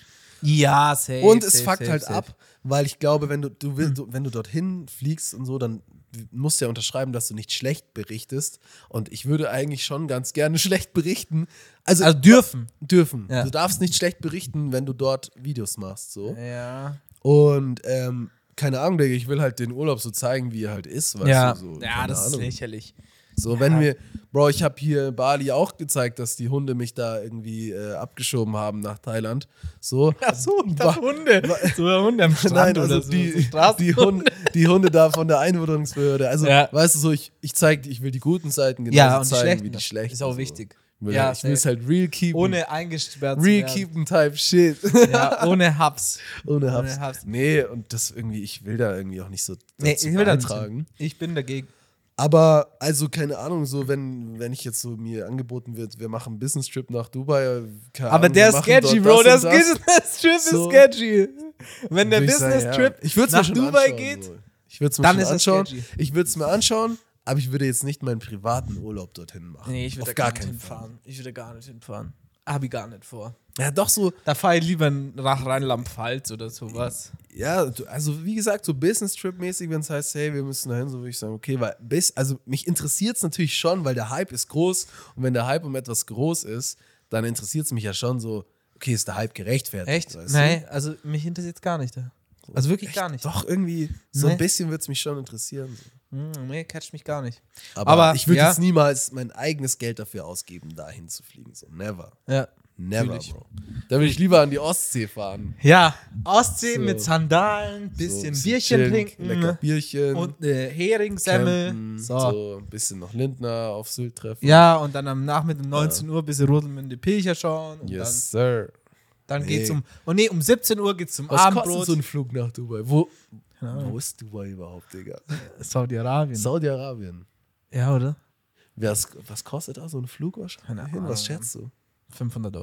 Ja, safe. Und es safe, fuckt safe, halt safe. ab, weil ich glaube, wenn wenn du dorthin fliegst und so, dann musst du ja unterschreiben, dass du nicht schlecht berichtest. Und ich würde eigentlich schon ganz gerne schlecht berichten. Also dürfen. dürfen. Ja. Du darfst nicht schlecht berichten, wenn du dort Videos machst. So. Ja. Und keine Ahnung, Digga, ich will halt den Urlaub so zeigen, wie er halt ist. Weißt Ja, du, so, ja, keine das ist Ahnung. lächerlich. So, wenn wir, Bro, ich habe hier in Bali auch gezeigt, dass die Hunde mich da irgendwie abgeschoben haben nach Thailand. So. Ach so, ich dachte Hunde. So Hunde am Strand Nein, also oder so. die, so Straßenhunde. die Hunde da von der Einwanderungsbehörde. Also, Ja. weißt du so, ich zeige, ich will die guten Seiten genauso Ja, und die zeigen schlechten. wie die schlechten. Ist auch so. wichtig. Ich will, Ja, ich will es safe. halt real keepen. Ohne eingesperrt zu real werden. keepen type shit. Ja, ohne Hubs. Ohne Ohne Hubs. Hubs. Nee, und das irgendwie, ich will da irgendwie auch nicht so Nee, dazu ich will da nicht beitragen. hin. Ich bin dagegen. Aber, also, keine Ahnung, so, wenn ich jetzt so mir angeboten wird, wir machen einen Business-Trip nach Dubai. Keine Aber Ahnung, der wir ist machen sketchy, dort Bro. das Das und das. Business-Trip So. ist sketchy. Wenn der Würde ich sagen, Business-Trip Ich würd's mir nach schon Dubai anschauen, geht, so. Ich würde es mir dann schon ist es anschauen. sketchy. Ich würde es mir anschauen, aber ich würde jetzt nicht meinen privaten Urlaub dorthin machen. nee, ich würde Auf gar gar nicht keinen Fall. hinfahren. Ich würde gar nicht hinfahren. Habe ich gar nicht vor. Ja, doch so, Da fahre ich lieber nach Rheinland-Pfalz oder sowas. ja, also wie gesagt, so Business-Trip-mäßig, wenn es heißt, hey, wir müssen dahin, so würde ich sagen, okay, weil also mich interessiert es natürlich schon, weil der Hype ist groß und wenn der Hype um etwas groß ist, dann interessiert es mich ja schon so, okay, ist der Hype gerechtfertigt? Echt? weißt du? Nee, also mich interessiert es gar nicht. Also wirklich Echt? gar nicht. Doch, irgendwie, so Nee. ein bisschen würde es mich schon interessieren. So. Nee, catcht mich gar nicht. Aber ich würde ja. jetzt niemals mein eigenes Geld dafür ausgeben, dahin zu fliegen. So, never. Ja. Never, Fühl ich. Bro. Da würde ich lieber an die Ostsee fahren. Ja, Ostsee So. mit Sandalen, bisschen So, Bierchen chillen, trinken Lecker Bierchen. und eine Heringsemmel. campen, So. so ein bisschen noch Lindner auf Sylt treffen. Ja, und dann am Nachmittag um 19 Uhr bisschen Rodelmünde Pilcher schauen. Und Yes, sir. dann Nee. geht's um 17 Uhr geht's zum Was Abendbrot. kostet so ein Flug nach Dubai? Wo Ahnung. ist Dubai überhaupt, Digga? Saudi-Arabien. Saudi-Arabien. Ja, oder? Was kostet da so ein Flug wahrscheinlich? Keine hin? Was Ahnung. schätzt du? 500 Euro.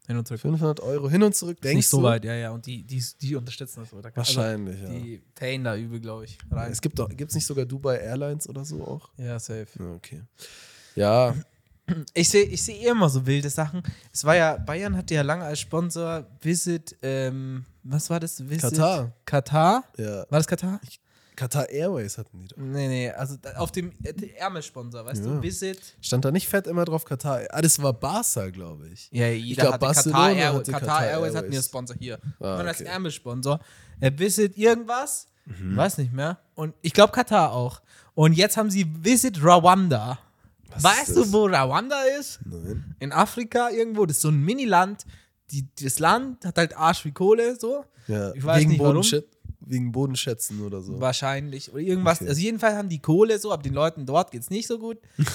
Hin und zurück. 500 Euro hin und zurück, denkst du? Nicht so weit, ja. Und die unterstützen das. Oder? Wahrscheinlich, also, ja. Die payen da übel, glaube ich, rein. Gibt's nicht sogar Dubai Airlines oder so auch? Ja, safe. Ja, okay. Ja, Ich seh immer so wilde Sachen. Es war ja, Bayern hatte ja lange als Sponsor Visit, was war das? Visit? Katar. Katar? ja. War das Katar? Qatar Airways hatten die doch. Nee, also auf dem Ärmelsponsor, weißt du? Visit. Stand da nicht fett immer drauf Katar? Ah, das war Barca, glaube ich. Ja, Ich jeder glaub, hatte Barcelona Qatar, hatte Qatar Airways Airways. hatten ihr Sponsor hier. Man als okay. Ärmelsponsor. Visit irgendwas, weiß nicht mehr. Und ich glaube Katar auch. Und jetzt haben sie Visit Rwanda. Was Weißt ist du, das? wo Rwanda ist? Nein. In Afrika irgendwo. Das ist so ein Miniland. Das Land hat halt Arsch wie Kohle, so. Ja. Ich weiß nicht, warum. Wegen Bodenschätzen oder so. Wahrscheinlich. Oder irgendwas. Okay. Also jedenfalls haben die Kohle so, aber den Leuten dort geht's nicht so gut.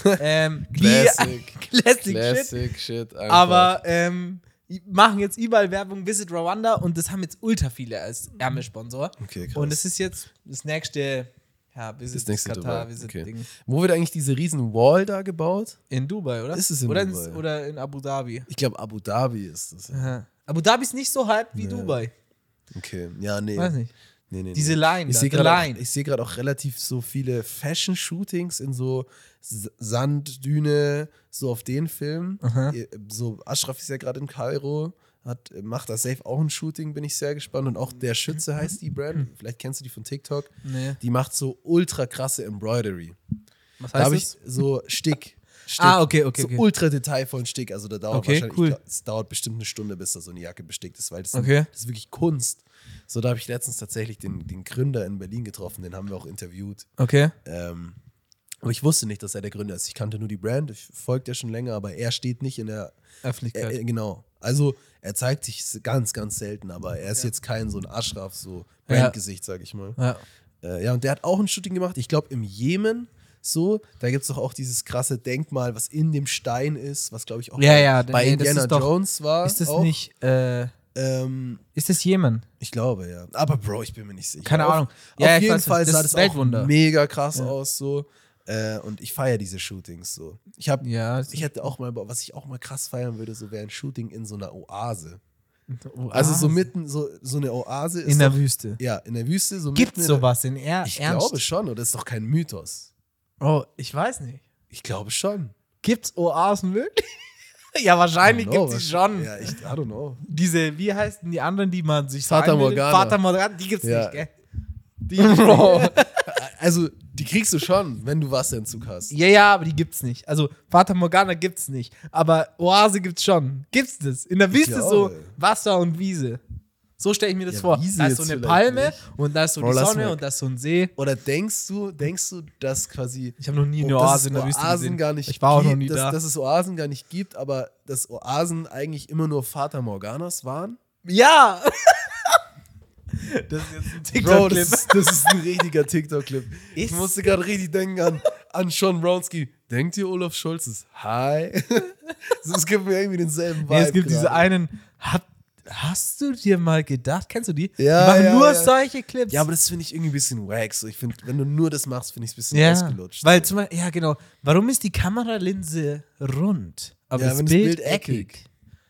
Classic. Classic Shit. Shit. Einfach. Aber die machen jetzt überall Werbung Visit Rwanda und das haben jetzt ultra viele als Ärmelsponsor. Okay, krass. Und das ist jetzt das nächste, Visit Das nächste Katar, Dubai. Visit Okay. Ding. Wo wird eigentlich diese riesen Wall da gebaut? In Dubai, oder? Ist es in oder Dubai? Oder in Abu Dhabi. Ich glaube, Abu Dhabi ist das. Aha. Abu Dhabi ist nicht so hyped wie Dubai. Okay. Ja, nee. Weiß nicht. Nee. Diese Line, Ich da, sehe the gerade Line. auch relativ so viele Fashion-Shootings in so Sanddüne, so auf den Film. So, Ashraf ist ja gerade in Kairo, macht da safe auch ein Shooting, bin ich sehr gespannt. Und auch Der Schütze heißt die Brand, vielleicht kennst du die von TikTok. Nee. Die macht so ultra krasse Embroidery. Was Da heißt habe ich das? so Stick. Okay. So ultra detailvollen Stick. Also da dauert Okay, wahrscheinlich, cool. es dauert bestimmt eine Stunde, bis da so eine Jacke bestickt ist, weil das, Okay. das ist wirklich Kunst. So, da habe ich letztens tatsächlich den Gründer in Berlin getroffen, den haben wir auch interviewt. Okay. Aber ich wusste nicht, dass er der Gründer ist. Ich kannte nur die Brand, ich folge der schon länger, aber er steht nicht in der Öffentlichkeit. genau. Also er zeigt sich ganz, ganz selten, aber er ist jetzt kein so ein Ashraf, so Brandgesicht, sag ich mal. Ja. Ja, und der hat auch ein Shooting gemacht, ich glaube im Jemen. So, da gibt es doch auch dieses krasse Denkmal, was in dem Stein ist, was glaube ich auch bei Indiana Jones war. Ist das auch. nicht, ist das Jemen? Ich glaube, ja. Aber Bro, ich bin mir nicht sicher. Keine Ahnung. Auf jeden Fall das sah ist das auch Weltwunder. mega krass aus, so. Und ich feiere diese Shootings so. Ich hätte auch mal, was ich auch mal krass feiern würde, so wäre ein Shooting in so einer Oase. Also so mitten, so eine Oase ist in der doch, Wüste. Ja, in der Wüste. So Gibt's mitten sowas in Ich glaube schon, oder ist doch kein Mythos. Oh, ich weiß nicht. Ich glaube schon. Gibt's Oasen wirklich? Ja, wahrscheinlich I don't know, gibt's sie schon. Ja, I don't know. Diese, wie heißen die anderen, die man sich Fata sagen will? Morgana. Fata Morgana, die gibt's Ja. nicht, gell? Die Bro. Also, die kriegst du schon, wenn du Wasserentzug hast. ja, aber die gibt's nicht. Also, Fata Morgana gibt's nicht. Aber Oase gibt's schon. Gibt's das? In der Wüste so glaube. Wasser und Wiese. So stelle ich mir das Ja, vor. Wiese Da ist so jetzt eine vielleicht Palme nicht. und da ist so Bro, die lass Sonne mal- und da ist so ein See. Oder denkst du, dass quasi. Ich habe noch nie eine dass Oase es in der Wüste Oasen gesehen. gar nicht Ich war auch noch gibt, nie da. dass es Oasen gar nicht gibt, aber dass Oasen eigentlich immer nur Fata Morganas waren? Ja! Das ist jetzt ein Bro, TikTok-Clip. das ist ein richtiger TikTok-Clip. Ich Ist- musste gerade richtig denken an Sean Bronski. Denkt ihr, Olaf Scholz ist hi? Es gibt mir irgendwie denselben Vibe. Nee, es gibt diese gerade. einen. Hast du dir mal gedacht? Kennst du die? Ja, die machen ja, nur ja. solche Clips. Ja, aber das finde ich irgendwie ein bisschen wack. So, ich finde, wenn du nur das machst, finde ich es ein bisschen ja, ausgelutscht. weil so. zum Beispiel, ja genau. Warum ist die Kameralinse rund, aber Ja, das wenn Bild, das Bild eckig? eckig.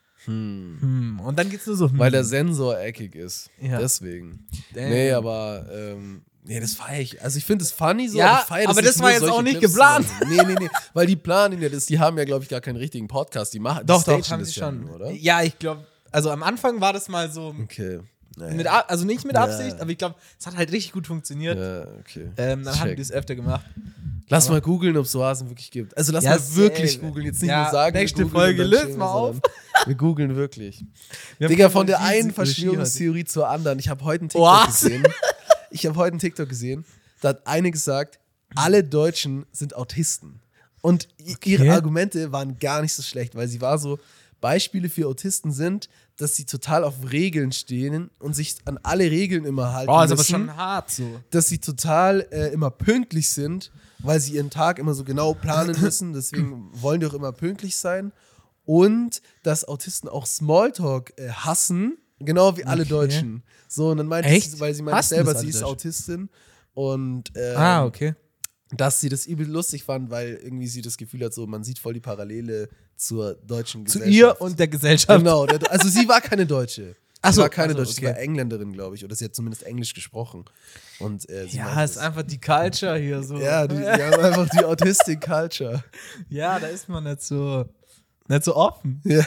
Und dann geht's nur so. Weil der Sensor eckig ist. Ja. Deswegen. Damn. Nee, aber nee, das feiere ich. Also ich finde es funny so, Ja, ich feier aber nicht das war nur jetzt auch solche nicht Clips zu geplant. machen. Nee. Weil die planen ja das, die haben ja, glaube ich, gar keinen richtigen Podcast. Die machen Doch, die stagen haben das sie ja schon. nur, oder? Ja, ich glaube, also am Anfang war das mal so, Okay. Naja. also nicht mit Absicht, aber ich glaube, es hat halt richtig gut funktioniert. Ja, okay. Dann haben Check. die es öfter gemacht. Lass mal googeln, ob es Oasen wirklich gibt. Also lass Ja, mal wirklich safe. googeln. Jetzt nicht Ja, nur sagen, wir nächste googeln Folge, und dann löst stehen mal wir, auf. sondern Wir googeln wirklich. Wir haben Digga, voll von der easy einen Regie heute. Verschwörungstheorie zur anderen. Ich habe heute einen Was? TikTok gesehen. Da hat eine gesagt, alle Deutschen sind Autisten. Und ihre Argumente waren gar nicht so schlecht, weil sie war so, Beispiele für Autisten sind, dass sie total auf Regeln stehen und sich an alle Regeln immer halten Oh, ist aber müssen. schon hart so. Dass sie total immer pünktlich sind, weil sie ihren Tag immer so genau planen müssen. Deswegen wollen die auch immer pünktlich sein. Und dass Autisten auch Smalltalk hassen, genau wie alle Okay. Deutschen. So, und dann meinte Echt? sie, weil sie meinte Hassen selber, das sie alle ist Deutschen? Autistin. Und Okay. dass sie das übel lustig fand, weil irgendwie sie das Gefühl hat, so man sieht voll die Parallele zur deutschen Zu Gesellschaft. ihr und der Gesellschaft. Genau, also sie war keine Deutsche. Ach Sie so, war keine also, Deutsche, sie okay. war Engländerin, glaube ich. Oder sie hat zumindest Englisch gesprochen. Und, sie Ja, meinte ist das. einfach die Culture hier so. Ja, die haben einfach die Autistic Culture. Ja, da ist man nicht so offen. Ja.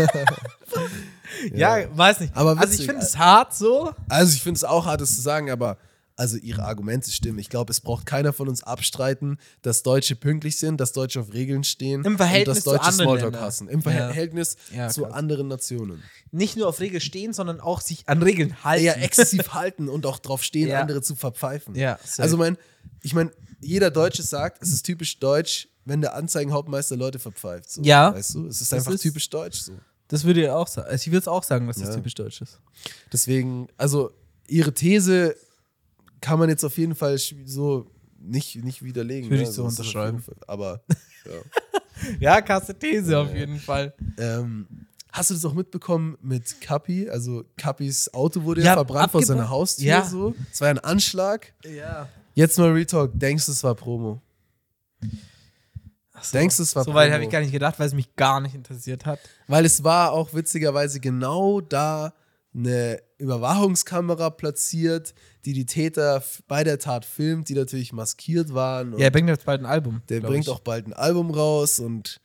Ja, weiß nicht. Aber also witzig, ich finde es hart so. Also ich finde es auch hart, das zu sagen, aber also ihre Argumente stimmen. Ich glaube, es braucht keiner von uns abstreiten, dass Deutsche pünktlich sind, dass Deutsche auf Regeln stehen Im Verhältnis und dass zu Deutsche anderen Smalltalk Ländern. hassen. Im Ja. Verhältnis Ja, zu krass. anderen Nationen. Nicht nur auf Regeln stehen, sondern auch sich an Regeln halten. Ja, exzessiv halten und auch drauf stehen, Ja. andere zu verpfeifen. Ja, safe. Also ich meine, jeder Deutsche sagt, es ist typisch deutsch, wenn der Anzeigenhauptmeister Leute verpfeift. So, Ja. Weißt du, es ist Das einfach ist- typisch deutsch so. Das würde ich auch sagen. Also ich würde es auch sagen, dass das Ja. typisch deutsch ist. Deswegen, also ihre These kann man jetzt auf jeden Fall so nicht widerlegen. Würde ich ne? so Das ist auf unterschreiben. jeden Fall- Aber ja. Ja, krasse These auf jeden Fall. Hast du das auch mitbekommen mit Kapi? Also Kapis Auto wurde ja verbrannt vor seiner Haustür. Ja. So. Es war ja ein Anschlag. Ja. Jetzt mal Retalk. Denkst du, es war Promo? Denkst du, es war So weit Promo? habe ich gar nicht gedacht, weil es mich gar nicht interessiert hat. Weil es war auch witzigerweise genau da eine Überwachungskamera platziert, die die Täter bei der Tat filmt, die natürlich maskiert waren. Und Ja, er bringt jetzt bald ein Album. der glaub bringt ich. auch bald ein Album raus und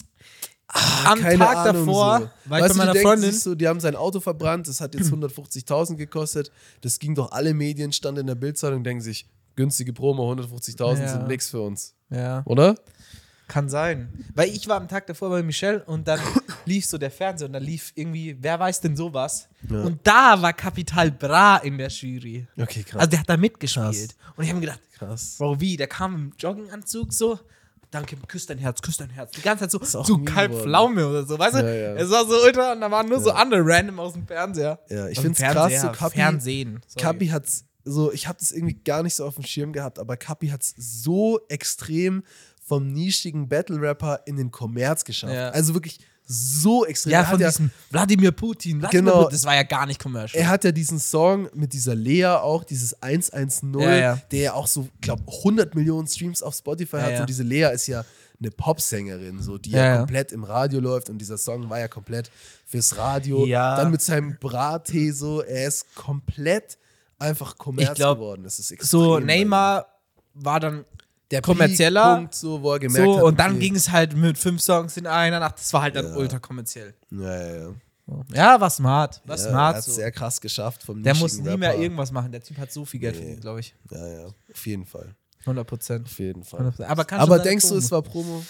Am keine Tag Ahnung, davor so. war ich Weißt bei du, meiner du denkst Freundin. sich so, die haben sein Auto verbrannt, das hat jetzt 150.000 gekostet, das ging doch alle Medien, stand in der Bildzeitung, denken sich, günstige Promo, 150.000 Ja. sind nix für uns, Ja, oder? kann sein. Weil ich war am Tag davor bei Michelle und dann lief so der Fernseher und da lief irgendwie, wer weiß denn sowas? Ja. Und da war Capital Bra in der Jury. Okay, krass. Also der hat da mitgespielt. Und ich habe mir gedacht, krass. Bro, wie? Der kam im Jogginganzug so. Danke, küss dein Herz, küss dein Herz. Die ganze Zeit auch so ein Meme Kalbpflaume oder so, weißt du? Ja, ja. Es war so ultra und da waren nur so andere random aus dem Fernseher. Ja, ich Aus dem find's krass, so Fernseher, Kapi- Fernsehen. Sorry. Kapi hat's so, ich habe das irgendwie gar nicht so auf dem Schirm gehabt, aber Kapi hat's so extrem vom nischigen Battle-Rapper in den Kommerz geschafft. Ja. Also wirklich so extrem. Ja, Er hat von diesem Wladimir Putin. Genau. Das war ja gar nicht commercial. Er hat ja diesen Song mit dieser Lea auch, dieses 110, Ja, ja. der ja auch so, glaube 100 Millionen Streams auf Spotify hat. ja. Und diese Lea ist ja eine Popsängerin, so, die Ja, ja ja. komplett im Radio läuft und dieser Song war ja komplett fürs Radio. Ja. Dann mit seinem Brattee so, er ist komplett einfach Kommerz Ich glaub, geworden. Das ist extrem. So, Neymar war dann der kommerzieller. Peak-Punkt, so, wo er gemerkt so hat, und dann okay. ging es halt mit 5 Songs in einer Nacht. Das war halt dann ultra kommerziell. Ja. Ja, war smart. War Er smart. hat es So. sehr krass geschafft vom Der nischigen muss nie mehr Rapper. irgendwas machen. Der Typ hat so viel Geld verdient, glaube ich. Ja, auf jeden Fall. 100%. Auf jeden Fall. 100%. Aber, kann Aber schon sein, denkst du, Promo. es war Promo?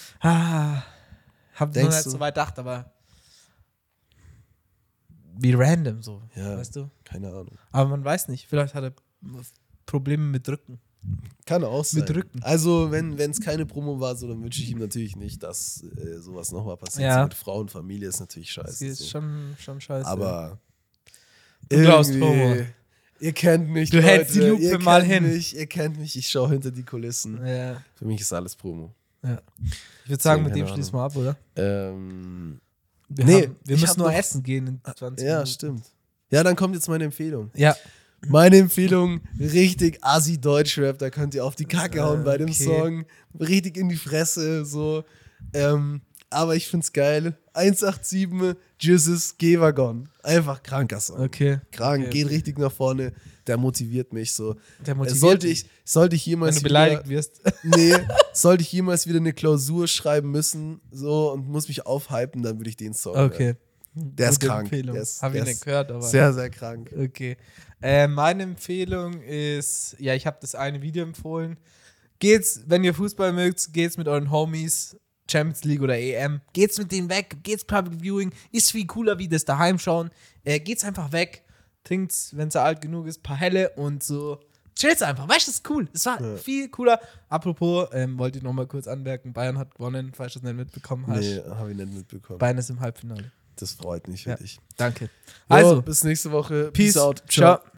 Hab noch Denkst nicht du? so weit gedacht, aber wie random so, Ja. weißt du? Keine Ahnung. Aber man weiß nicht, vielleicht hat er Probleme mit Rücken. Kann auch sein. Mit Rücken. Also, wenn es keine Promo war, so, dann wünsche ich ihm natürlich nicht, dass sowas nochmal passiert. Ja. So mit Frau und Familie ist natürlich scheiße. Das ist so. schon scheiße. Aber Du glaubst irgendwie- Promo. Ihr kennt mich, Du Leute. hältst die Lupe Ihr mal kennt hin. Mich, ihr kennt mich, ich schaue hinter die Kulissen. Ja. Für mich ist alles Promo. Ich würde sagen, mit Keine dem schließen wir ab, oder? Wir Wir ich müssen hab nur noch- essen gehen in 20 Ja, Minuten. stimmt. Ja, dann kommt jetzt meine Empfehlung. Ja. Meine Empfehlung, richtig assi Deutschrap, da könnt ihr auf die Kacke hauen bei dem okay. Song. Richtig in die Fresse, so. Aber ich find's geil. 187, Jesus, G-Wagon. Einfach kranker Song. Okay. Krank, Okay. geht richtig nach vorne. Der motiviert mich so. Der motiviert sollte dich. ich jemals Wenn du beleidigt wirst. Nee, sollte ich jemals wieder eine Klausur schreiben müssen so und muss mich aufhypen, dann würde ich den Song hören. Okay. Der ist Gute krank. Empfehlung. Der ist, Hab ich der nicht ist gehört, aber. sehr, sehr krank. Okay. Meine Empfehlung ist, ja, ich habe das eine Video empfohlen. Geht's, wenn ihr Fußball mögt, geht's mit euren Homies, Champions League oder EM. Geht's mit denen weg, geht's Public Viewing. Ist viel cooler, wie das daheim schauen. Geht's einfach weg, trinkt's, wenn es alt genug ist, paar Helle und so. Chillt's einfach, weißt du, das ist cool. Es war viel cooler. Apropos, wollte ich nochmal kurz anmerken, Bayern hat gewonnen, falls du das nicht mitbekommen hast. Nee, habe ich nicht mitbekommen. Bayern ist im Halbfinale. Das freut mich für Ja. dich. Danke. Also, Also, bis nächste Woche. Peace out. Ciao.